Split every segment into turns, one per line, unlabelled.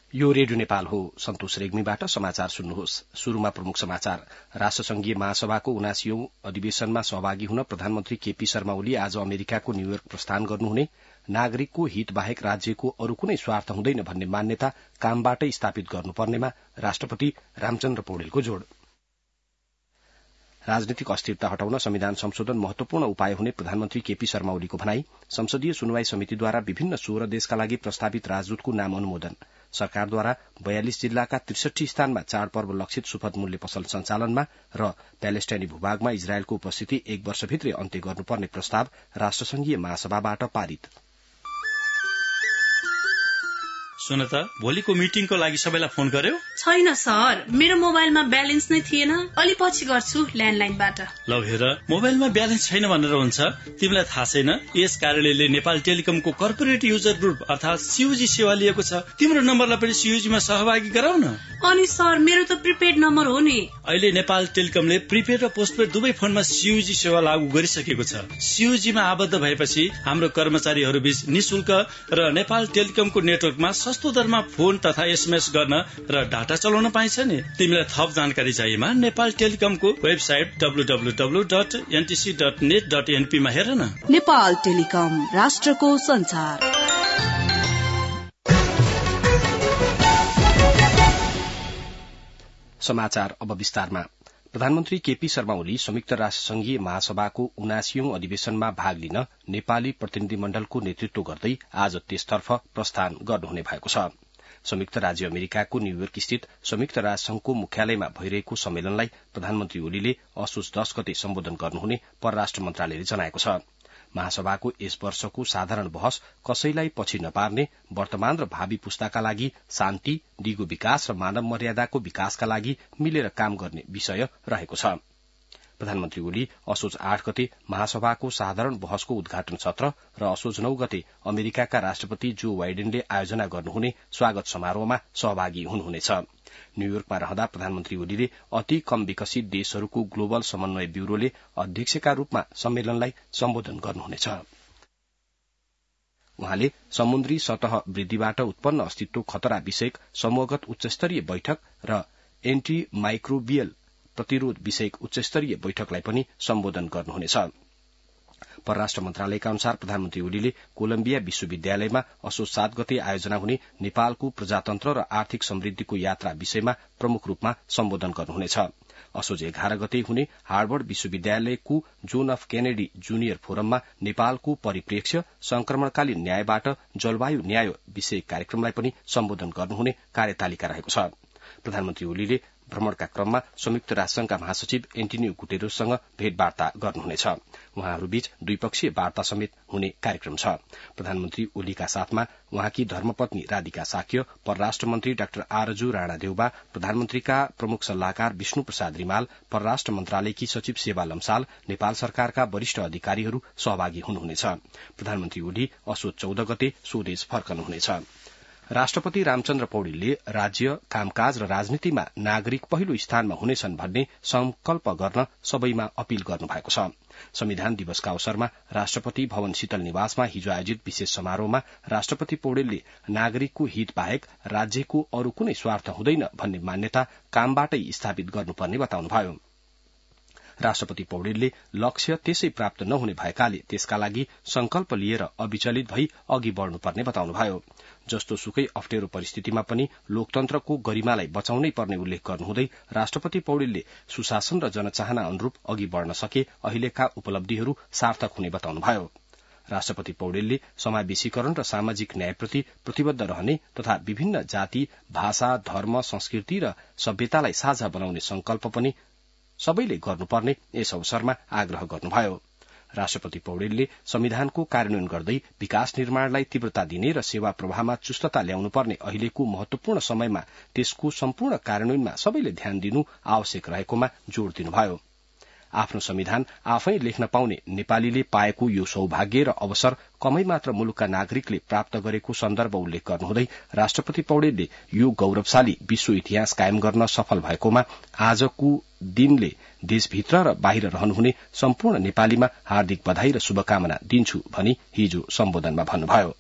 यो रेडियो नेपाल हो। सन्तोष रेग्मीबाट समाचार सुन्नुहोस्। शुरूमा प्रमुख समाचार। राष्ट्रसंघीय महासभाको 79औं अधिवेशनमा सहभागी हुन प्रधानमन्त्री केपी शर्मा ओली आज अमेरिकाको न्यूयोर्क प्रस्थान गर्नुहुने, नागरिकको हित बाहेक राज्यको अरू कुनै स्वार्थ हुँदैन भन्ने मान्यता कामबाटै स्थापित गर्नुपर्नेमा राष्ट्रपति रामचन्द्र पौडेलको जोड़। राजनीतिक अस्थिरता हटाउन संविधान संशोधन महत्वपूर्ण उपाय हुने प्रधानमन्त्री केपी शर्मा ओलीको भनाई। संसदीय सुनवाई समितिद्वारा विभिन्न 16 देशका लागि प्रस्तावित राजदूतको नाम अनुमोदन। सरकारद्वारा 42 जिल्लाका 63 स्थानमा चाडपर्व लक्षित सुपथ मूल्य पसल सञ्चालनमा र प्यालेस्टाइनी भूभागमा इजरायलको उपस्थिति 1 वर्षभित्रै अन्त्य गर्नुपर्ने प्रस्ताव राष्ट्रसंघीय महासभाबाट पारित।
सुन त, भोलिको मिटिङको लागि सबैलाई फोन गर्यो?
छैन सर, मेरो मोबाइलमा ब्यालेन्स नै थिएन। अलि पछि गर्छु ल्यान्डलाइनबाट।
ल हेर, मोबाइलमा ब्यालेन्स छैन भनेर हुन्छ? तिमीलाई थाहा छैन यस कार्यालयले नेपाल टेलिकमको कर्पोरेट युजर ग्रुप अर्थात सीयूजी सेवा लिएको छ। तिम्रो नम्बरलाई पनि सीयूजीमा सहभागी गराउन।
अनि सर, मेरो त प्रिपेड नम्बर हो नि।
अहिले नेपाल टेलिकमले प्रिपेड र पोस्टपेड दुवै फोनमा सीयूजी सेवा लागू गरिसकेको छ। सीयूजीमा आबद्ध भएपछि हाम्रो कर्मचारीहरू बीच निशुल्क र नेपाल टेलिकमको नेटवर्कमा सस्तो दरमा फोन तथा एसएमएस गर्न र डाटा चलाउन पाइन्छ नि। तिमीलाई थप जानकारी चाहिएमा नेपाल टेलिकमको वेबसाइट www.ntc.net.np मा हेर न।
नेपाल टेलिकम, राष्ट्रको संचार।
समाचार अब विस्तारमा। प्रधानमन्त्री केपी शर्मा ओली संयुक्त राष्ट्रसंघीय महासभाको 79औं अधिवेशनमा भाग लिन नेपाली प्रतिनिधिमण्डलको नेतृत्व गर्दै आज त्यसतर्फ प्रस्थान गर्नुहुने भएको छ। संयुक्त राज्य अमेरिकाको न्यूयोर्क स्थित संयुक्त राष्ट्रसंघको मुख्यालयमा भइरहेको सम्मेलनलाई प्रधानमन्त्री ओलीले असोज 10 गते सम्बोधन गर्नुहुने परराष्ट्र मन्त्रालयले जनाएको छ। महासभाको यस वर्षको साधारण बहस कसैलाई पछि नपार्ने, वर्तमान र भावी पुस्ताका लागि शान्ति, दिगो विकास र मानव मर्यादाको विकासका लागि मिलेर काम गर्ने विषय रहेको छ। प्रधानमन्त्री ओली असोज 8 गते महासभाको साधारण बहसको उद्घाटन सत्र र असोज 9 गते अमेरिकाका राष्ट्रपति जो बाइडेनले आयोजना गर्नुहुने स्वागत समारोहमा सहभागी हुनुहुनेछ। न्यूयोर्कमा रहँदा प्रधानमन्त्री ओलीले अति कम विकसित देशहरूको ग्लोबल समन्वय ब्यूरोले अध्यक्षका रूपमा सम्मेलनलाई सम्बोधन गर्नुहुनेछ। उहाँले समुद्री सतह वृद्धिबाट उत्पन्न अस्तित्व खतरा विषयक समूहगत उच्चस्तरीय बैठक र एन्टी माइक्रोबियल प्रतिरोध विषयक उच्चस्तरीय बैठकलाई पनि सम्बोधन गर्नुहुनेछ। परराष्ट्र मन्त्रालयका अनुसार प्रधानमन्त्री ओलीले कोलम्बिया विश्वविद्यालयमा असोज 7 गते आयोजना हुने नेपालको प्रजातन्त्र र आर्थिक समृद्धिको यात्रा विषयमा प्रमुख रूपमा सम्बोधन गर्नुहुनेछ। असोज 11 गते हुने हार्वर्ड विश्वविद्यालयको जोन अफ केनेडी जूनियर फोरममा नेपालको परिप्रेक्ष्य, संक्रमणकालीन न्यायबाट जलवायु न्याय विषयक कार्यक्रमलाई पनि सम्बोधन गर्नुहुने कार्यतालिका रहेको छ। प्रधानमन्त्री ओलीले भ्रमणका क्रममा संयुक्त राष्ट्रसंघका महासचिव एन्टोनियो गुटेरेससँग भेटवार्ता गर्नुहुनेछ। उहाँहरूबीच द्विपक्षीय वार्ता समेत हुने कार्यक्रम छ। प्रधानमन्त्री ओलीका साथमा उहाँकी धर्मपत्नी राधिका साक्य, परराष्ट्र मन्त्री डाक्टर आरजू राणादेउबा, प्रधानमन्त्रीका प्रमुख सल्लाहकार विष्णु प्रसाद रिमाल, परराष्ट्र मन्त्रालयकी सचिव सेवा लम्साल, नेपाल सरकारका वरिष्ठ अधिकारीहरू सहभागी हुनुहुनेछ। प्रधानमन्त्री ओली असोज 14 गते स्वदेश फर्कनुहुनेछ। राष्ट्रपति रामचन्द्र पौडेलले राज्य, कामकाज र राजनीतिमा नागरिक पहिलो स्थानमा हुनेछन् भन्ने संकल्प गर्न सबैमा अपील गर्नुभएको छ। संविधान दिवसका अवसरमा राष्ट्रपति भवन शीतल निवासमा हिजो आयोजित विशेष समारोहमा राष्ट्रपति पौडेलले नागरिकको हित बाहेक राज्यको अरू कुनै स्वार्थ हुँदैन भन्ने मान्यता कामबाटै स्थापित गर्नुपर्ने बताउनुभयो। राष्ट्रपति पौडेलले लक्ष्य त्यसै प्राप्त नहुने भएकाले त्यसका लागि संकल्प लिएर अविचलित भई अघि बढ़नुपर्ने बताउनुभयो। जस्तो सुकै अप्ठ्यारो परिस्थितिमा पनि लोकतन्त्रको गरिमालाई बचाउनै पर्ने उल्लेख गर्नुहुँदै राष्ट्रपति पौडेलले सुशासन र जनचाहना अनुरूप अघि बढ़न सके अहिलेका उपलब्धिहरू सार्थक हुने बताउनुभयो। राष्ट्रपति पौडेलले समावेशीकरण र सामाजिक न्यायप्रति प्रतिबद्ध रहने तथा विभिन्न जाति, भाषा, धर्म, संस्कृति र सभ्यतालाई साझा बनाउने संकल्प पनि सबैले गर्नुपर्ने यस अवसरमा आग्रह गर्नुभयो। राष्ट्रपति पौडेलले संविधानको कार्यान्वयन गर्दै विकास निर्माणलाई तीव्रता दिने र सेवा प्रवाहमा चुस्तता ल्याउनुपर्ने अहिलेको महत्वपूर्ण समयमा त्यसको सम्पूर्ण कार्यान्वयनमा सबैले ध्यान दिनु आवश्यक रहेकोमा जोड़ दिनुभयो। आफ्नो संविधान आफै लेख्न पाउने नेपालीले पाएको यो सौभाग्य र अवसर कमै मात्र मुलुकका नागरिकले प्राप्त गरेको सन्दर्भ उल्लेख गर्नुहुँदै राष्ट्रपति पौडेलले यो गौरवशाली विश्व इतिहास कायम गर्न सफल भएकोमा आजको दिनले देशभित्र र बाहिर रहनुहुने सम्पूर्ण नेपालीमा हार्दिक बधाई र शुभकामना दिन्छु भनी हिजो सम्बोधनमा भन्नुभयो।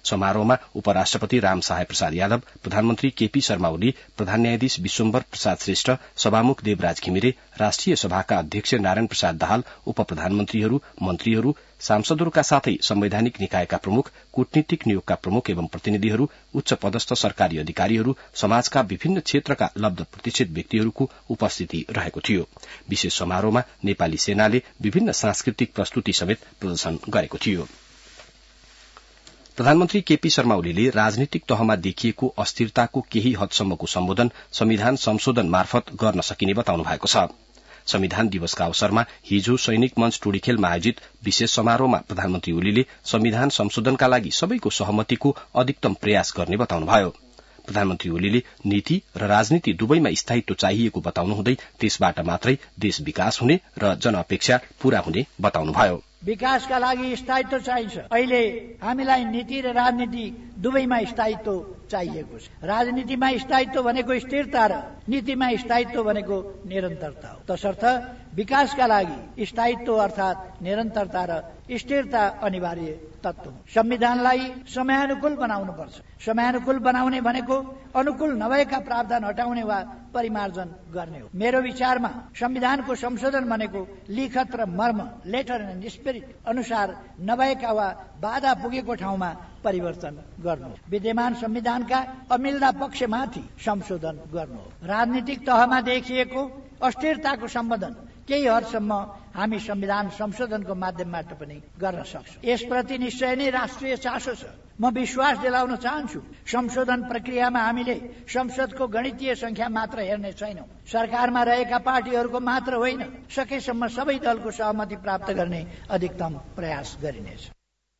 समारोहमा उपराष्ट्रपति रामसहाय प्रसाद यादव, प्रधानमन्त्री केपी शर्मा ओली, प्रधान न्यायाधीश विश्वम्भर प्रसाद श्रेष्ठ, सभामुख देवराज घिमिरे, राष्ट्रिय सभाका अध्यक्ष नारायण प्रसाद दाहाल, उप प्रधानमन्त्रीहरू, मन्त्रीहरू, सांसदहरूका साथै संवैधानिक निकायका प्रमुख, कूटनीतिक नियोगका प्रमुख एवं प्रतिनिधिहरू, उच्च पदस्थ सरकारी अधिकारीहरू, समाजका विभिन्न क्षेत्रका लब्ध प्रतिष्ठित व्यक्तिहरूको उपस्थिति रहेको थियो। विशेष समारोहमा नेपाली सेनाले विभिन्न सांस्कृतिक प्रस्तुति समेत प्रदर्शन गरेको थियो। प्रधानमन्त्री केपी शर्मा ओलीले राजनीतिक तहमा देखिएको अस्थिरताको केही हदसम्मको सम्बोधन संविधान संशोधन मार्फत गर्न सकिने बताउनु भएको छ। संविधान दिवसका अवसरमा हिजो सैनिक मञ्च टोडीखेलमा आयोजित विशेष समारोहमा प्रधानमन्त्री ओलीले संविधान संशोधनका लागि सबैको सहमतिको अधिकतम प्रयास गर्ने बताउनुभयो। प्रधानमन्त्री ओलीले नीति र राजनीति दुवैमा स्थायित्व चाहिएको बताउनुहुँदै त्यसबाट मात्रै देश विकास हुने र जनअपेक्षा पूरा हुने बताउनुभयो।
विकासका लागि स्थायित्व चाहिन्छ। अहिले हामीलाई नीति र राजनीति दुवैमा स्थायित्व चाहिएको छ। राजनीतिमा स्थायित्व भनेको स्थिरता र नीतिमा स्थायित्व भनेको निरन्तरता हो। तसर्थ विकासका लागि स्थायित्व अर्थात निरन्तरता र स्थिरता अनिवार्य तत्व हो। संविधानलाई समयानुकूल बनाउनुपर्छ। समयानुकूल बनाउने भनेको अनुकूल नभएका प्रावधान हटाउने वा परिमार्जन गर्ने हो। मेरो विचारमा संविधानको संशोधन भनेको लिखत र मर्म लेटर एन्ड स्पिरिट अनुसार नभएका वा बाधा पुगेको ठाउँमा परिवर्तन गर्नु, विद्यमान संविधानका अमिल्दा पक्षमाथि संशोधन गर्नु हो। राजनीतिक तहमा देखिएको अस्थिरताको सम्बोधन केही हदसम्म हामी संविधान संशोधनको माध्यमबाट पनि गर्न सक्छौं। यसप्रति निश्चय नै राष्ट्रिय चासो छ। म विश्वास दिलाउन चाहन्छु, संशोधन प्रक्रियामा हामीले संसदको गणितीय संख्या मात्र हेर्ने छैनौं। सरकारमा रहेका पार्टीहरूको मात्र होइन, सकेसम्म सबै दलको सहमति प्राप्त गर्ने अधिकतम प्रयास गरिनेछ।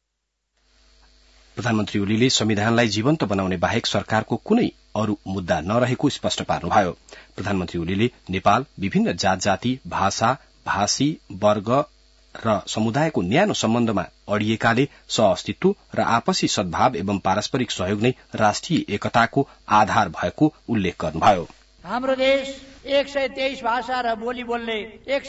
प्रधानमन्त्री ओलीले संविधानलाई जीवन्त बनाउने बाहेक सरकारको कुनै अरू मुद्दा नरहेको स्पष्ट पार्नुभयो। प्रधानमन्त्री ओलीले नेपाल विभिन्न जात जाति, भाषा, भाषी, वर्ग र समुदायको न्यानो सम्बन्धमा अडिएकाले सहअस्तित्व र आपसी सद्भाव एवं पारस्परिक सहयोग नै राष्ट्रिय एकताको आधार भएको उल्लेख गर्नुभयो।
हाम्रो देश 123 भाषा र बोली बोल्ने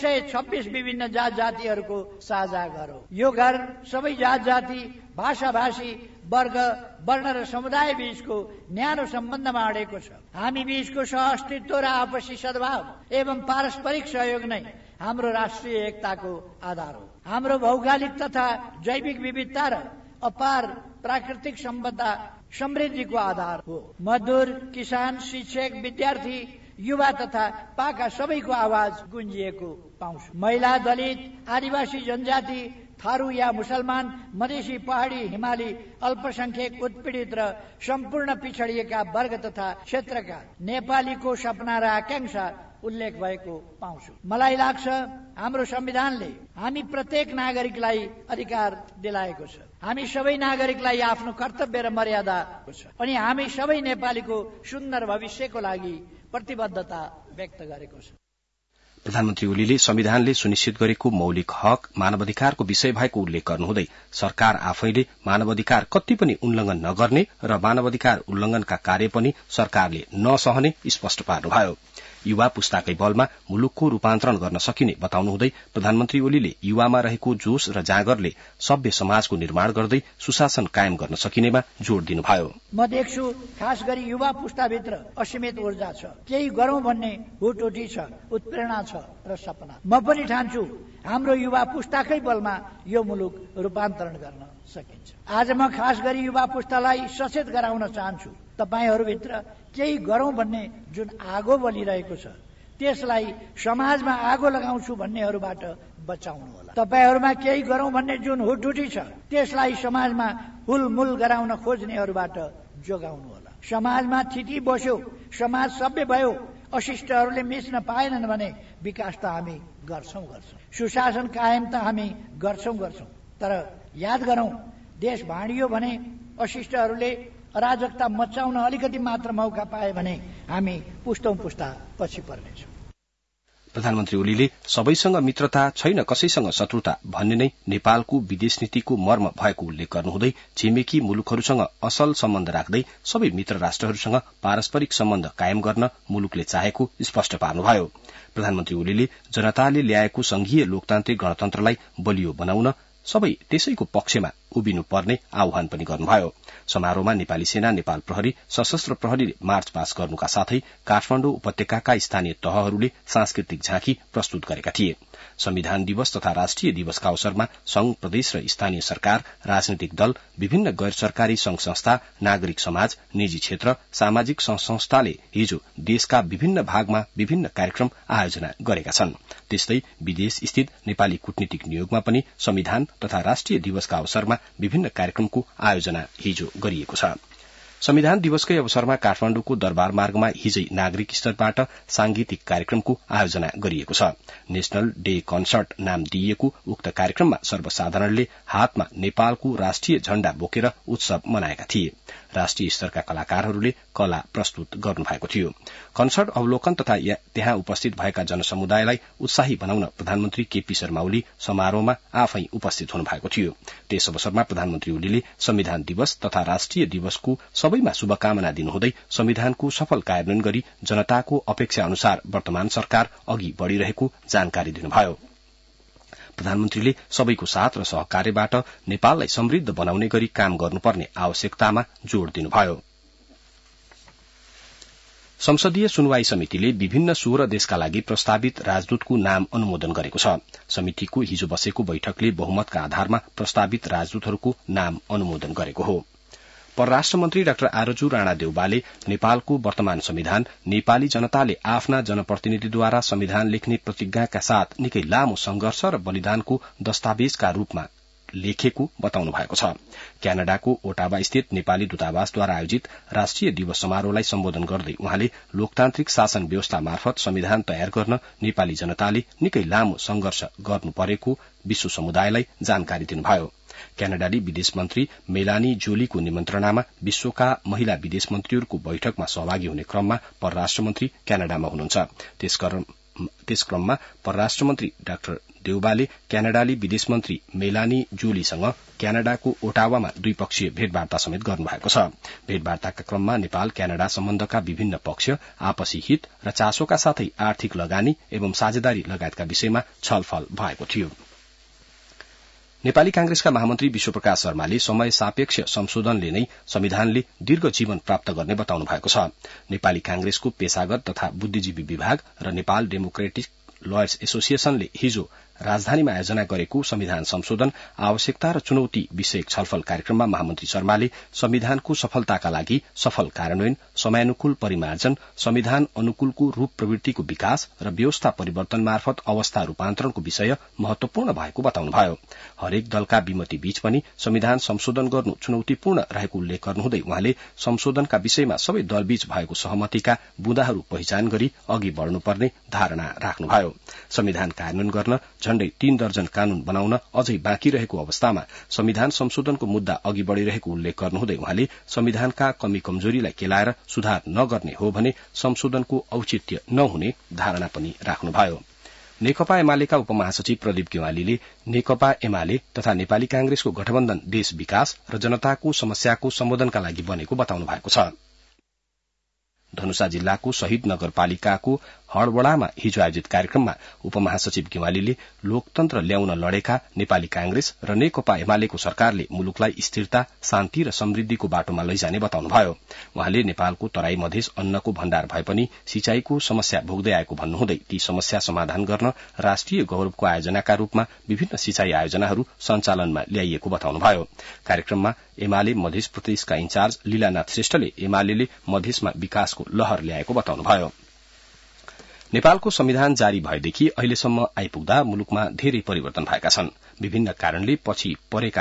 126 विभिन्न जात जातिहरूको साझा घर हो। यो घर सबै जात जाति, भाषा भाषी, वर्ग, वर्ण र समुदाय बीचको न्यानो सम्बन्धमा अडेको छ। हामी बीचको सहअस्तित्व र आपसी सद्भाव एवं पारस्परिक सहयोग नै हाम्रो राष्ट्रिय एकताको आधार हो। हाम्रो भौगोलिक तथा जैविक विविधता र अपार प्राकृतिक सम्पदा समृद्धिको आधार हो। मजदूर, किसान, शिक्षक, विद्यार्थी, युवा तथा पाका सबैको आवाज गुन्जिएको पाउँछु। महिला, दलित, आदिवासी जनजाति, थारू या मुसलमान, मधेसी, पहाडी, हिमाली, अल्पसंख्यक, उत्पीडित र सम्पूर्ण पिछडिएका वर्ग तथा क्षेत्रका नेपालीको सपना र आकांक्षा उल्लेख भएको पाउँछु। मलाई लाग्छ हाम्रो संविधानले हामी प्रत्येक नागरिकलाई अधिकार दिलाएको छ। हामी सबै नागरिकलाई आफ्नो कर्तव्य र मर्यादा छ अनि हामी सबै नेपालीको सुन्दर भविष्यको लागि प्रतिबद्धता व्यक्त गरेको छ।
प्रधानमन्त्री ओलीले संविधानले सुनिश्चित गरेको मौलिक हक मानवाधिकारको विषय भएको उल्लेख गर्नुहुँदै सरकार आफैले मानवाधिकार कति पनि उल्लंघन नगर्ने र मानवाधिकार उल्लंघनका कार्य पनि सरकारले नसहने स्पष्ट पार्नुभयो। युवा पुस्ताकै बलमा मुलुकको रूपान्तरण गर्न सकिने बताउनुहुँदै प्रधानमन्त्री ओलीले युवामा रहेको जोश र जाँगरले सभ्य समाजको निर्माण गर्दै सुशासन कायम गर्न सकिनेमा जोड़ दिनुभयो।
म देख्छु खास गरी युवा पुस्ताभित्र असीमित ऊर्जा छ, केही गरौं भन्ने हुटुटी छ, उत्प्रेरणा छ र सपना। म पनि ठान्छु हाम्रो युवा पुस्ताकै बलमा यो मुलुक रूपान्तरण गर्न सकिन्छ। आज म खास गरी युवा पुस्तालाई सचेत गराउन चाहन्छु, तपाईहरूभित्र केही गरौं भन्ने जुन आगो बलिरहेको छ त्यसलाई समाजमा आगो लगाउँछु भन्नेहरूबाट बचाउनु होला। तपाईहरूमा केही गरौं भन्ने जुन हुटुटी छ त्यसलाई समाजमा हुलमुल गराउन खोज्नेहरूबाट जोगाउनु होला। समाजमा थिति बस्यो, समाज सभ्य भयो, अशिष्टहरूले मिच्न पाएनन् भने विकास त हामी गर्छौं। सुशासन कायम त हामी गर्छौं, तर याद गरौं देश भाँडियो भने अशिष्टहरूले अराजकता मचाउन अलिकति मात्र मौका पाए भने हामी पुस्तौं पुस्ता पछि पर्नेछौं।
प्रधानमन्त्री ओलीले सबैसँग मित्रता छैन कसैसँग शत्रुता भन्ने नै नेपालको विदेश नीतिको मर्म भएको उल्लेख गर्नुहुँदै छिमेकी मुलुकहरूसँग असल सम्बन्ध राख्दै सबै मित्र राष्ट्रहरूसँग पारस्परिक सम्बन्ध कायम गर्न मुलुकले चाहेको स्पष्ट पार्नुभयो। प्रधानमन्त्री ओलीले जनताले ल्याएको संघीय लोकतान्त्रिक गणतन्त्रलाई बलियो बनाउन सबै त्यसैको पक्षमा उभिनुपर्ने आह्वान पनि गर्नुभयो। समारोहमा नेपाली सेना, नेपाल प्रहरी, सशस्त्र प्रहरीले मार्च पास गर्नुका साथै काठमाडौँ उपत्यकाका स्थानीय तहहरूले सांस्कृतिक झाँकी प्रस्तुत गरेका थिए। संविधान दिवस तथा राष्ट्रिय दिवसका अवसरमा संघ, प्रदेश र स्थानीय सरकार, राजनीतिक दल, विभिन्न गैर सरकारी संघ संस्था, नागरिक समाज, निजी क्षेत्र, सामाजिक संस्थाले हिजो देशका विभिन्न भागमा विभिन्न कार्यक्रम आयोजना गरेका छन्। त्यस्तै विदेश स्थित नेपाली कूटनीतिक नियोगमा पनि संविधान तथा राष्ट्रिय दिवसका अवसरमा विभिन्न कार्यक्रमको आयोजना हिजो गरिएको छ। संविधान दिवसकै अवसरमा काठमाडौँको दरबार मार्गमा हिजै नागरिक स्तरबाट सांगीतिक कार्यक्रमको आयोजना गरिएको छ। नेशनल डे कन्सर्ट नाम दिइएको उक्त कार्यक्रममा सर्वसाधारणले हातमा नेपालको राष्ट्रिय झण्डा बोकेर उत्सव मनाएका थिए। राष्ट्रिय स्तरका कलाकारहरूले कला प्रस्तुत गर्नुभएको थियो। कन्सर्ट अवलोकन तथा त्यहाँ उपस्थित भएका जनसमुदायलाई उत्साही बनाउन प्रधानमन्त्री केपी शर्मा ओली समारोहमा आफै उपस्थित हुनुभएको थियो। त्यस अवसरमा प्रधानमन्त्री ओलीले संविधान दिवस तथा राष्ट्रिय दिवसको सबैमा शुभकामना दिनुहुँदै संविधानको सफल कार्यान्वयन गरी जनताको अपेक्षा अनुसार वर्तमान सरकार अघि बढ़िरहेको जानकारी दिनुभयो। प्रधानमन्त्रीले सबैको साथ र सहकार्यबाट नेपाललाई समृद्ध बनाउने गरी काम गर्नुपर्ने आवश्यकतामा जोड़ दिनुभयो। संसदीय सुनवाई समितिले विभिन्न 16 देशका लागि प्रस्तावित राजदूतको नाम अनुमोदन गरेको छ। समितिको हिजो बसेको बैठकले बहुमतका आधारमा प्रस्तावित राजदूतहरूको नाम अनुमोदन गरेको हो। परराष्ट्र मन्त्री डाक्टर आरजू राणा देउबाले नेपालको वर्तमान संविधान नेपाली जनताले आफ्ना जनप्रतिनिधिद्वारा संविधान लेख्ने प्रतिज्ञाका साथ निकै लामो संघर्ष र बलिदानको दस्तावेजका रूपमा लेखेको बताउनु भएको छ। क्यानाडाको ओटावा स्थित नेपाली दूतावासद्वारा आयोजित राष्ट्रिय दिवस समारोहलाई सम्बोधन गर्दै उहाँले लोकतान्त्रिक शासन व्यवस्था मार्फत संविधान तयार गर्न नेपाली जनताले निकै लामो संघर्ष गर्नु परेको विश्व समुदायलाई जानकारी दिनुभयो। क्यानाडाली विदेश मन्त्री मेलानी जोलीको निमन्त्रणामा विश्वका महिला विदेश मन्त्रीहरूको बैठकमा सहभागी हुने क्रममा परराष्ट्र मन्त्री क्यानाडामा हुनुहुन्छ। त्यस क्रममा परराष्ट्र मन्त्री डाक्टर देउबाले क्यानाडाली विदेश मन्त्री मेलानी जोलीसँग क्यानाडाको ओटावामा द्विपक्षीय भेटवार्ता समेत गर्नुभएको छ। भेटवार्ताका क्रममा नेपाल क्यानाडा सम्बन्धका विभिन्न पक्ष, आपसी हित र चासोका साथै आर्थिक लगानी एवं साझेदारी लगायतका विषयमा छलफल भएको थियो। नेपाली कांग्रेसका महामन्त्री विश्वप्रकाश शर्माले समय सापेक्ष संशोधनले नै संविधानले दीर्घ जीवन प्राप्त गर्ने बताउनु भएको छ। नेपाली कांग्रेसको पेशागत तथा बुद्धिजीवी विभाग र नेपाल डेमोक्रेटिक लयर्स एसोसिएशनले हिजो राजधानीमा आयोजना गरेको संविधान संशोधन आवश्यकता र चुनौती विषयक छलफल कार्यक्रममा महामन्त्री शर्माले संविधानको सफलताका लागि सफल कार्यान्वयन, समयानुकूल परिमार्जन, संविधान अनुकूलको रूप प्रवृत्तिको विकास र व्यवस्था परिवर्तन मार्फत अवस्था रूपान्तरणको विषय महत्वपूर्ण भएको बताउनुभयो। हरेक दलका विमति बीच पनि संविधान संशोधन गर्नु चुनौतीपूर्ण रहेको उल्लेख गर्नुहुँदै उहाँले संशोधनका विषयमा सबै दलबीच भएको सहमतिका बुँदाहरू पहिचान गरी अघि बढ़नुपर्ने धारणा राख्नुभयो। संविधान कार्यान्वयन गर्न झण्डै 3 दर्जन कानून बनाउन अझै बाँकी रहेको अवस्थामा संविधान संशोधनको मुद्दा अघि बढ़िरहेको उल्लेख गर्नुहुँदै उहाँले संविधानका कमी कमजोरीलाई केलाएर सुधार नगर्ने हो भने संशोधनको औचित्य नहुने धारणा पनि राख्नुभयो। नेकपा एमालेका उपमहासचिव प्रदीप गेवालीले नेकपा एमाले तथा नेपाली कांग्रेसको गठबन्धन देश विकास र जनताको समस्याको सम्बोधनका लागि बनेको बताउनु भएको छ। धनुषा जिल्लाको शहीद नगरपालिकाको हड़बड़ामा हिजो आयोजित कार्यक्रममा उपमहासचिव गेवालीले लोकतन्त्र ल्याउन लडेका नेपाली कांग्रेस र नेकपा एमालेको सरकारले मुलुकलाई स्थिरता, शान्ति र समृद्धिको बाटोमा लैजाने बताउनुभयो। उहाँले नेपालको तराई मधेस अन्नको भण्डार भए पनि सिंचाईको समस्या भोग्दै आएको भन्नुहुँदै ती समस्या समाधान गर्न राष्ट्रिय गौरवको आयोजनाका रूपमा विभिन्न सिंचाई आयोजनाहरू सञ्चालनमा ल्याइएको बताउनुभयो। कार्यक्रममा एमाले मधेस प्रदेशका इन्चार्ज लीलानाथ श्रेष्ठले एमाले मधेसमा विकासको लहर ल्याएको बताउनुभयो। नेपालको संविधान जारी भएदेखि अहिलेसम्म आइपुग्दा मुलुकमा धेरै परिवर्तन भएका छन्। विभिन्न कारणले पछि परेका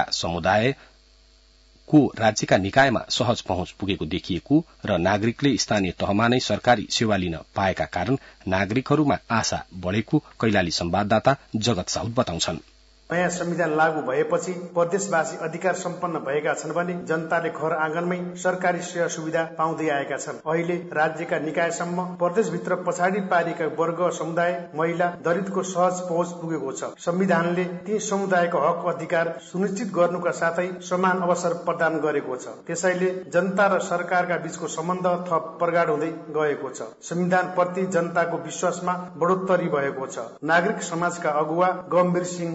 समुदायको राज्यका निकायमा सहज पहुँच पुगेको देखिएको र नागरिकले स्थानीय तहमा नै सरकारी सेवा लिन पाएका कारण नागरिकहरूमा आशा बढ़ेको कैलाली संवाददाता जगत साउद बताउँछन्।
नयाँ संविधान लागू भएपछि प्रदेशवासी अधिकार सम्पन्न भएका छन् भने जनताले घर आँगनमै सरकारी सेवा सुविधा पाउँदै आएका छन्। अहिले राज्यका निकायसम्म प्रदेशभित्र पछाडि पारिएका वर्ग, समुदाय, महिला, दलितको सहज पहुँच पुगेको छ। संविधानले ती समुदायको हक अधिकार सुनिश्चित गर्नुका साथै समान अवसर प्रदान गरेको छ। त्यसैले जनता र सरकारका बीचको सम्बन्ध थप प्रगाढ हुँदै गएको छ। संविधान प्रति जनताको विश्वासमा बढोत्तरी भएको छ। नागरिक समाजका अगुवा गम्भीर सिंह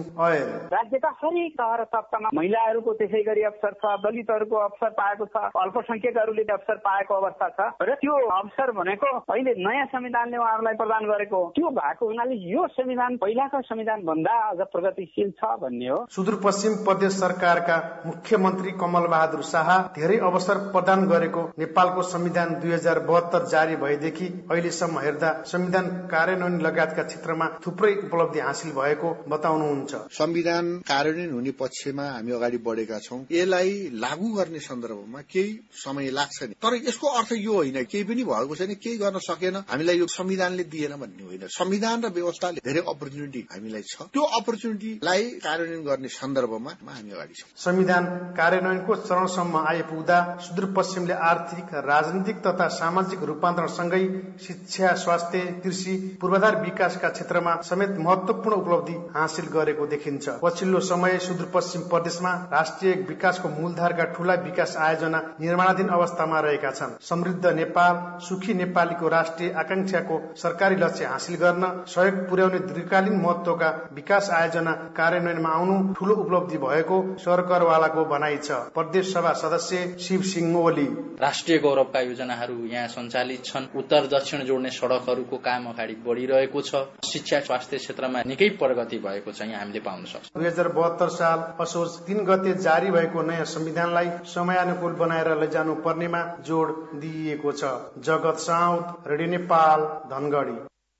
भएर
राज्यका हरेक तह र तबकामा महिलाहरूको त्यसै गरी अवसर छ, दलितहरूको अवसर पाएको छ, अल्पसंख्यकहरूले अवसर पाएको अवस्था छ र त्यो अवसर भनेको अहिले नयाँ संविधानले उहाँहरूलाई प्रदान गरेको त्यो भएको हुनाले यो संविधान पहिलाको संविधान भन्दा अझ प्रगतिशील छ भन्ने हो।
सुदूरपश्चिम प्रदेश सरकारका मुख्यमन्त्री कमल बहादुर शाह धेरै अवसर प्रदान गरेको नेपालको संविधान 2072 जारी भएदेखि अहिलेसम्म हेर्दा संविधान कार्यान्वयन लगायतका क्षेत्रमा थुप्रै उपलब्धि हासिल भएको बताउनुहुन्छ।
संविधान कार्यान्वयन हुने पक्षमा हामी अगाडि बढेका छौं। यसलाई लागू गर्ने सन्दर्भमा केही समय लाग्छ नि, तर यसको अर्थ यो होइन केही पनि भएको छैन, केही गर्न सकेन, हामीलाई यो संविधानले दिएन भन्ने होइन। संविधान र व्यवस्थाले धेरै अपर्च्युनिटी हामीलाई छ, त्यो अपर्च्युनिटीलाई कार्यान्वयन गर्ने सन्दर्भमा हामी अगाडि छौं।
संविधान कार्यान्वयनको चरणसम्म आइपुग्दा सुदूरपश्चिमले आर्थिक, राजनीतिक तथा सामाजिक रूपान्तरणसँगै शिक्षा, स्वास्थ्य, कृषि, पूर्वाधार विकासका क्षेत्रमा समेत महत्वपूर्ण उपलब्धि हासिल गरेको देखिन्छ। पछिल्लो समय सुदूरपश्चिम प्रदेशमा राष्ट्रिय विकासको मूलधारका ठूला विकास आयोजना निर्माणाधीन अवस्थामा रहेका छन्। समृद्ध नेपाल, सुखी नेपालीको राष्ट्रिय आकांक्षाको सरकारी लक्ष्य हासिल गर्न सहयोग पुर्याउने दीर्घकालीन महत्वका विकास आयोजना कार्यान्वयनमा आउनु ठूलो उपलब्धि भएको सरकारवालाको भनाइ छ। प्रदेश सभा सदस्य शिव सिंह ओली
राष्ट्रिय गौरवका योजनाहरू यहाँ सञ्चालित छन्। उत्तर दक्षिण जोड्ने सड़कहरूको काम अगाडि बढ़िरहेको छ। शिक्षा, स्वास्थ्य क्षेत्रमा निकै प्रगति भएको छ, यहाँ हामीले पाउन सक्छौं।
2072 साल असोज 3 गते जारी भएको नयाँ संविधानलाई समयानुकूल बनाएर लैजानु पर्नेमा जोड़ दिइएको छ। जगत साउद, रेडियो नेपाल, धनगढ़ी।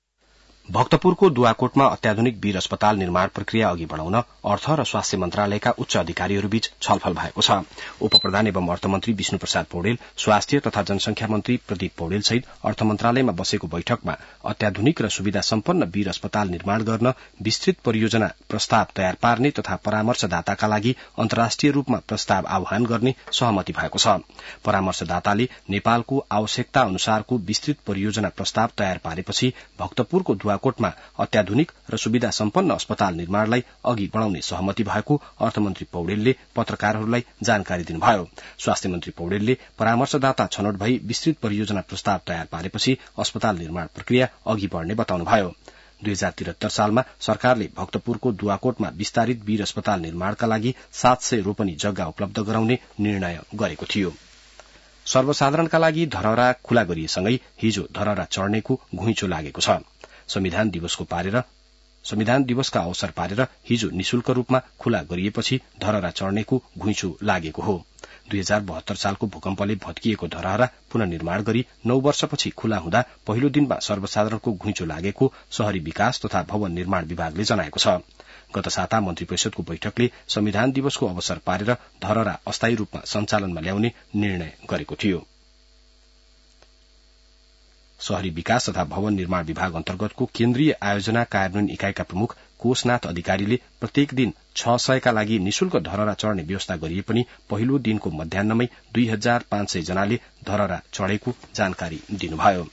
भक्तपुरको दुवाकोटमा अत्याधुनिक वीर अस्पताल निर्माण प्रक्रिया अघि बढ़ाउन अर्थ र स्वास्थ्य मन्त्रालयका उच्च अधिकारीहरूबीच छलफल भएको छ। उपप्रधान एवं अर्थमन्त्री विष्णु प्रसाद पौडेल, स्वास्थ्य तथा जनसंख्या मन्त्री प्रदीप पौडेल सहित अर्थ मन्त्रालयमा बसेको बैठकमा अत्याधुनिक र सुविधा सम्पन्न वीर अस्पताल निर्माण गर्न विस्तृत परियोजना प्रस्ताव तयार पार्ने तथा परामर्शदाताका लागि अन्तर्राष्ट्रिय रूपमा प्रस्ताव आह्वान गर्ने सहमति भएको छ। परामर्शदाताले नेपालको आवश्यकता अनुसारको विस्तृत परियोजना प्रस्ताव तयार पारेपछि भक्तपुरको दुवाकोटमा अत्याधुनिक र सुविधा सम्पन्न अस्पताल निर्माणलाई अघि बढ़ाउने सहमति भएको अर्थमन्त्री पौडेलले पत्रकारहरूलाई जानकारी दिनुभयो। स्वास्थ्य मन्त्री पौडेलले परामर्शदाता छनौट भई विस्तृत परियोजना प्रस्ताव तयार पारेपछि अस्पताल निर्माण प्रक्रिया अघि बढ़ने बताउनुभयो। 2073 सालमा सरकारले भक्तपुरको दुवाकोटमा विस्तारित वीर अस्पताल निर्माणका लागि 700 रोपनी जग्गा उपलब्ध गराउने निर्णय गरेको थियो। सर्वसाधारणका लागि धरहरा खुला गरिएसँगै हिजो धरहरा चढ्नेको घुइँचो लागेको छ। संविधान दिवसका अवसर पारेर हिजो निशुल्क रूपमा खुला गरिएपछि धरहरा चढ्नेको घुइँचो लागेको हो। 2072 सालको भूकम्पले भत्किएको धरहरा पुनर्निर्माण गरी 9 वर्षपछि खुला हुँदा पहिलो दिनमा सर्वसाधारणको घुइँचो लागेको शहरी विकास तथा भवन निर्माण विभागले जनाएको छ। गत साता मन्त्री परिषदको बैठकले संविधान दिवसको अवसर पारेर धरहरा अस्थायी रूपमा सञ्चालनमा ल्याउने निर्णय गरेको थियो। शहरी विकास तथा भवन निर्माण विभाग अन्तर्गतको केन्द्रीय आयोजना कार्यान्वयन इकाइका प्रमुख कोशनाथ अधिकारीले प्रत्येक दिन 600 का लागि निशुल्क धरहरा चढ्ने व्यवस्था गरिए पनि पहिलो दिनको मध्याह्नमै 2500 जनाले धरहरा चढेको जानकारी दिनुभयो।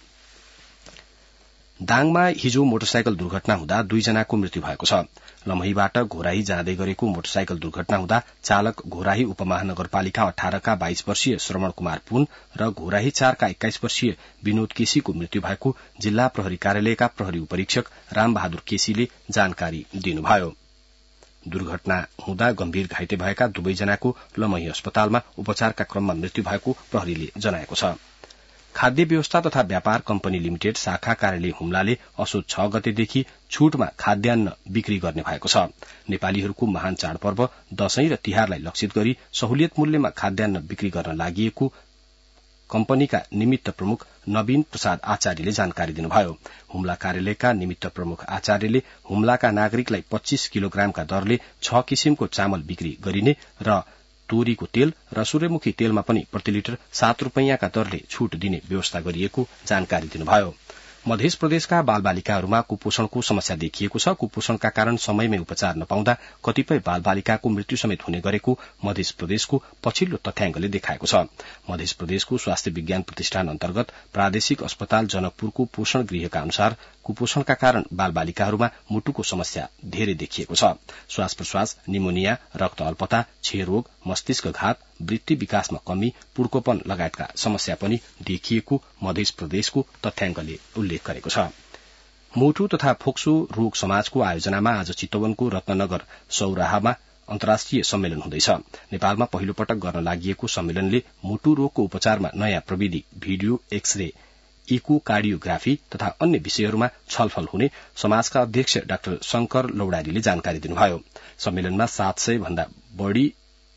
दाङमा हिजो मोटरसाइकल दुर्घटना हुँदा 2 जनाको मृत्यु भएको छ। लमहीबाट घोराही जाँदै गरेको मोटरसाइकल दुर्घटना हुँदा चालक घोराही उपमहानगरपालिका 18 का 22 वर्षीय श्रवण कुमार पुन र घोराही 4 का 21 वर्षीय विनोद केसीको मृत्यु भएको जिल्ला प्रहरी कार्यालयका प्रहरी उपरीक्षक रामबहादुर केसीले जानकारी दिनुभयो। दुर्घटना हुँदा गम्भीर घाइते भएका 2 जनाको लमही अस्पतालमा उपचारका क्रममा मृत्यु भएको प्रहरीले जनाएको छ। खाद्य व्यवस्था तथा व्यापार कम्पनी लिमिटेड शाखा कार्यालय हुम्लाले असोज 6 गतेदेखि छूटमा खाद्यान्न बिक्री गर्ने भएको छ। नेपालीहरूको महान चाडपर्व दशैं र तिहारलाई लक्षित गरी सहुलियत मूल्यमा खाद्यान्न बिक्री गर्न लागि कम्पनीका निमित्त प्रमुख नवीन प्रसाद आचार्यले जानकारी दिनुभयो। हुम्ला कार्यालयका निमित्त प्रमुख आचार्यले हुम्लाका नागरिकलाई 25 किलोग्रामका दरले 6 किसिमको चामल बिक्री गरिने र तोरीको तेल र सूर्यमुखी तेलमा पनि प्रति लिटर 7 रुपैयाँका दरले छूट दिने व्यवस्था गरिएको जानकारी दिनुभयो। मध्य प्रदेशका बालबालिकाहरूमा कुपोषणको समस्या देखिएको छ। कुपोषणका कारण समयमै उपचार नपाउँदा कतिपय बालबालिकाको मृत्यु समेत हुने गरेको मध्य प्रदेशको पछिल्लो तथ्याङ्कले देखाएको छ। मध्य प्रदेशको स्वास्थ्य विज्ञान प्रतिष्ठान अन्तर्गत प्रादेशिक अस्पताल जनकपुरको पोषण गृहका अनुसार कुपोषणका कारण बालबालिकाहरूमा मुटुको समस्या धेरै देखिएको छ। श्वास प्रश्वास, निमोनिया, रक्त अल्पता, क्षयरोग, मस्तिष्कघात, वृत्ति विकासमा कमी, पुड्कोपन लगायतका समस्या पनि देखिएको मध्य प्रदेशको तथ्याङ्कले उल्लेख गरेको छ। मुटु तथा फोक्सो रोग समाजको आयोजनामा आज चितवनको रत्ननगर सौराहामा अन्तर्राष्ट्रिय सम्मेलन हुँदैछ। नेपालमा पहिलो पटक गर्न लागि सम्मेलनले मुटु रोगको उपचारमा नयाँ प्रविधि, भिडियो, एक्सरे, इकोकार्डियोग्राफी तथा अन्य विषयहरूमा छलफल हुने समाजका अध्यक्ष डाक्टर शंकर लौडारीले जानकारी दिनुभयो। सम्मेलनमा 700 भन्दा बढ़ी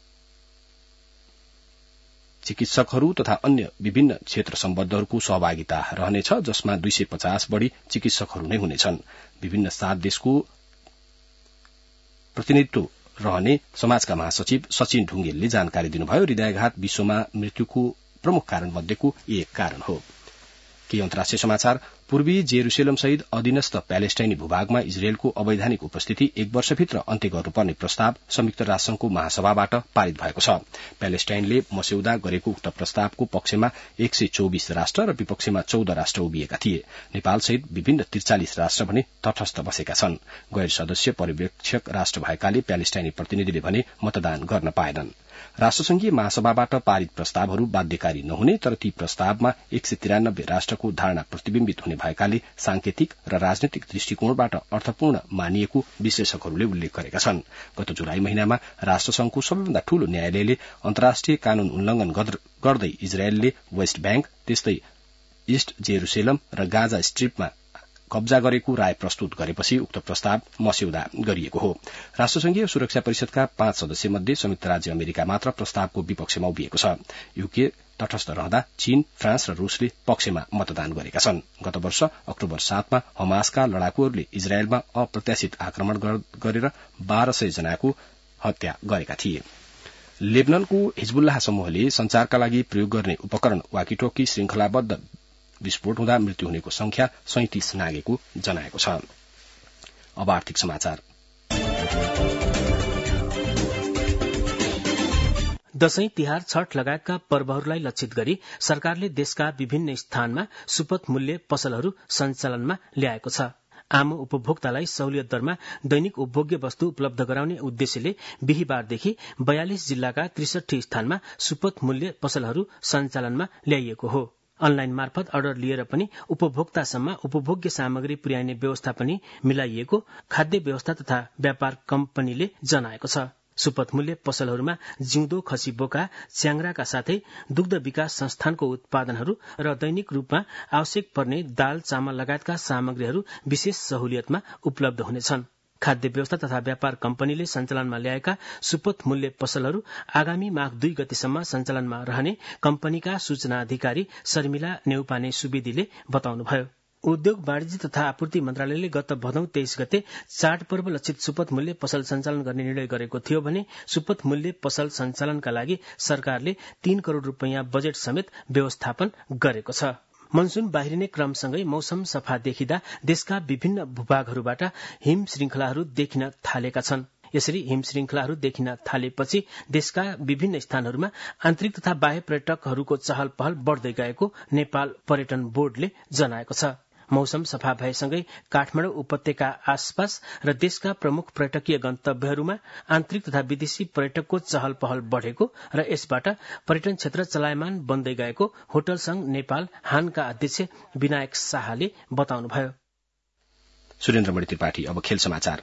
चिकित्सकहरू तथा अन्य विभिन्न क्षेत्र सम्बद्धहरूको सहभागिता रहनेछ, जसमा 250 बढ़ी चिकित्सकहरू नै हुनेछन्। विभिन्न 7 देशको प्रतिनिधित्व रहने समाजका महासचिव सचिन ढुंगेलले जानकारी दिनुभयो। हृदयाघात विश्वमा मृत्युको प्रमुख कारण मध्येको एक कारण हो। केही अन्तर्राष्ट्रिय समाचार। पूर्वी जेरूसेलम सहित अधीनस्थ प्यालेस्टाइनी भूभागमा इजरायलको अवैधानिक उपस्थिति 1 वर्षभित्र अन्त्य गर्नुपर्ने प्रस्ताव संयुक्त राष्ट्रसंघको महासभाबाट पारित भएको छ। प्यालेस्टाइनले मस्यौदा गरेको उक्त प्रस्तावको पक्षमा 124 राष्ट्र र विपक्षमा 14 राष्ट्र उभिएका थिए। नेपाल सहित विभिन्न 43 राष्ट्र भने तटस्थ बसेका छन्। गैर सदस्य पर्यवेक्षक राष्ट्र भएकाले प्यालेस्टाइनी प्रतिनिधिले भने मतदान गर्न पाएनन्। राष्ट्रसंघीय महासभाबाट पारित प्रस्तावहरू बाध्यकारी नहुने, तर ती प्रस्तावमा 193 राष्ट्रको धारणा प्रतिबिम्बित हुने भएकाले सांकेतिक र राजनैतिक दृष्टिकोणबाट अर्थपूर्ण मानिएको विश्लेषकहरूले उल्लेख गरेका छन्। गत जुलाई महिनामा राष्ट्रसंघको सबैभन्दा ठूलो न्यायालयले अन्तर्राष्ट्रिय कानून उल्लंघन गर्दै इजरायलले वेस्ट ब्याङ्क, त्यस्तै ईस्ट जेरूसेलम र गाजा स्ट्रिपमा कब्जा गरेको राय प्रस्तुत गरेपछि उक्त प्रस्ताव मस्यौदा गरिएको हो। राष्ट्रसंघीय सुरक्षा परिषदका 5 सदस्य मध्ये संयुक्त राज्य अमेरिका मात्र प्रस्तावको विपक्षमा उभिएको छ। यूके तटस्थ रहँदा चीन, फ्रान्स र रूसले पक्षमा मतदान गरेका छन्। गत वर्ष अक्टोबर 7 मा हमासका लडाकुहरूले इजरायलमा अप्रत्याशित आक्रमण गरेर 1200 जनाको हत्या गरेका थिए। लेबननको हिजबुल्लाह समूहले संचारका लागि प्रयोग गर्ने उपकरण वाकीटोकी श्रृंखलाबद्ध विस्फोट हुँदा मृत्यु हुनेको संख्या 37 नागेको जनाएको छ। अब आर्थिक समाचार।
दशैं, तिहार, छठ लगायतका पर्वहरूलाई लक्षित गरी सरकारले देशका विभिन्न स्थानमा सुपथ मूल्य पसलहरू सञ्चालनमा ल्याएको छ। आम उपभोक्तालाई सहुलियत दरमा दैनिक उपभोग्य वस्तु उपलब्ध गराउने उद्देश्यले बिहीबारदेखि 42 जिल्लाका 63 स्थानमा सुपथ मूल्य पसलहरू सञ्चालनमा ल्याइएको हो। अनलाइन मार्फत अर्डर लिएर पनि उपभोक्तासम्म उपभोग्य सामग्री पुर्याइने व्यवस्था पनि मिलाइएको खाद्य व्यवस्था तथा व्यापार कम्पनीले जनाएको छ। सुपथ मूल्य पसलहरूमा जिउँदो खसी बोका, च्याङ्राका साथै दुग्ध विकास संस्थानको उत्पादनहरू र दैनिक रूपमा आवश्यक पर्ने दाल, चामल लगायतका सामग्रीहरू विशेष सहुलियतमा उपलब्ध हुनेछन्। खाद्य व्यवस्था तथा व्यापार कम्पनीले सञ्चालनमा ल्याएका सुपथ मूल्य पसलहरू आगामी माघ 2 गतेसम्म सञ्चालनमा रहने कम्पनीका सूचना अधिकारी शर्मिला नेउपाने सुवेदीले बताउनुभयो। उद्योग, वाणिज्य तथा आपूर्ति मन्त्रालयले गत भदौ 23 गते चाडपर्व लक्षित सुपथ मूल्य पसल सञ्चालन गर्ने निर्णय गरेको थियो भने सुपथ मूल्य पसल सञ्चालनका लागि सरकारले 3 करोड़ रूपियाँ बजेट समेत व्यवस्थापन गरेको छ। मनसून बाहिरिने क्रमसँगै मौसम सफा देखिँदा देशका विभिन्न भूभागहरूबाट हिम श्रृंखलाहरू देखिन थालेका छन्। यसरी हिम श्रृंखलाहरू देखिन थालेपछि देशका विभिन्न स्थानहरूमा आन्तरिक तथा बाह्य पर्यटकहरूको चहल पहल बढ़दै गएको नेपाल पर्यटन बोर्डले जनाएको छ। मौसम सफा भएसँगै काठमाडौँ उपत्यका आसपास र देशका प्रमुख पर्यटकीय गन्तव्यहरूमा आन्तरिक तथा विदेशी पर्यटकको चहल पहल बढ़ेको र यसबाट पर्यटन क्षेत्र चलायमान बन्दै गएको होटल संघ नेपाल हानका अध्यक्ष विनायक शाहले बताउनुभयो।
सुरेन्द्रमणि त्रिपाठी। अब खेल समाचार।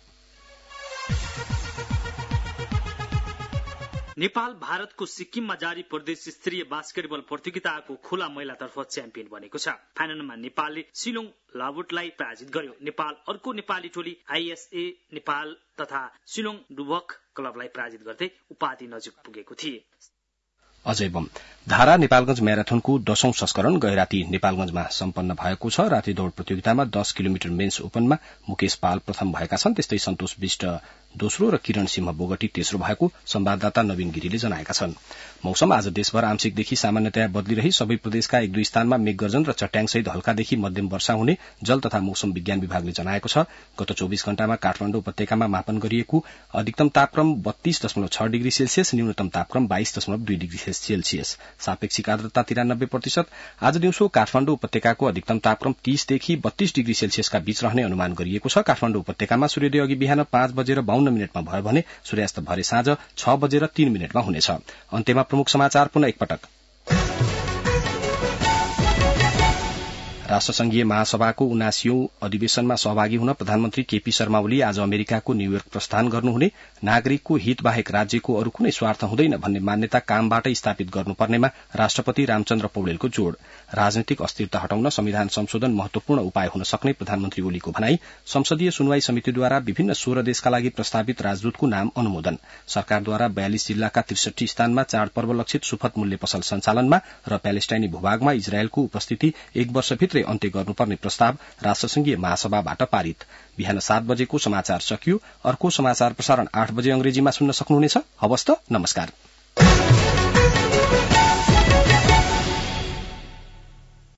नेपाल भारतको सिक्किममा जारी प्रदेश स्तरीय बास्केटबल प्रतियोगिताको खुला महिलातर्फ च्याम्पियन बनेको छ। फाइनलमा नेपालले सिलोङ लाबुटलाई पराजित गर्यो। नेपाल अर्को नेपाली टोली आईएसए नेपाल तथा सिलोङ डुबक क्लबलाई पराजित गर्दै उपाधि नजिक पुगेको थिए।
अजय बम। धारा नेपालगंज म्याराथनको 10औं संस्करण गैराती नेपालगंजमा सम्पन्न भएको छ। राति दौड़ प्रतियोगितामा 10 किलोमिटर मेन्स ओपनमा मुकेश पाल प्रथम भएका छन्। त्यस्तै सन्तोष विष्ट दोस्रो र किरण सिंह बोगटी तेस्रो भएको संवाददाता नवीन गिरीले जनाएका छन्। मौसम आज देशभर आंशिकदेखि सामान्यतया बदलिरही सबै प्रदेशका 1-2 स्थानमा मेघगर्जन र चट्याङसहित हल्कादेखि मध्यम वर्षा हुने जल तथा मौसम विज्ञान विभागले जनाएको छ। गत 24 घण्टामा काठमाडौँ उपत्यकामा मापन गरिएको अधिकतम तापक्रम 32.6 डिग्री सेल्सियस, न्यूनतम तापक्रम 22.2 डिग्री सेल्सियस, सापेक्षिक आर्द्रता 93%। आज दिउँसो काठमाडौँ उपत्यकाको अधिकतम तापक्रम 30 देखि 32 डिग्री सेल्सियसका बीच रहने अनुमान गरिएको छ। काठमाडौँ उपत्यकामा सूर्योदय अघि बिहान 5:52 भयो भने सूर्यास्त भरे साँझ 6:03 हुनेछ। अन्त्यमा प्रमुख समाचार पुनः एकपटक। राष्ट्रसंघीय महासभाको 79औं अधिवेशनमा सहभागी हुन प्रधानमन्त्री केपी शर्मा ओली आज अमेरिकाको न्यूयोर्क प्रस्थान गर्नुहुने, नागरिकको हित बाहेक राज्यको अरू कुनै स्वार्थ हुँदैन भन्ने मान्यता कामबाटै स्थापित गर्नुपर्नेमा राष्ट्रपति रामचन्द्र पौडेलको जोड़। राजनीतिक अस्थिरता हटाउन संविधान संशोधन महत्वपूर्ण उपाय हुन सक्ने प्रधानमन्त्री ओलीको भनाई। संसदीय सुनवाई समितिद्वारा विभिन्न 16 देशका लागि प्रस्तावित राजदूतको नाम अनुमोदन। सरकारद्वारा 42 जिल्लाका 63 स्थानमा चाडपर्व लक्षित सुपथ मूल्य पसल सञ्चालनमा र प्यालेस्टाइनी भूभागमा इजरायलको उपस्थिति 1 वर्षभित्रै अन्त्य गर्नुपर्ने प्रस्ताव राष्ट्रसंघीय महासभाबाट पारित। बिहान 7 बजेको समाचार सकियो। अर्को समाचार प्रसारण 8 बजे अंग्रेजीमा सुन्न सक्नुहुनेछ। हवस् त, नमस्कार।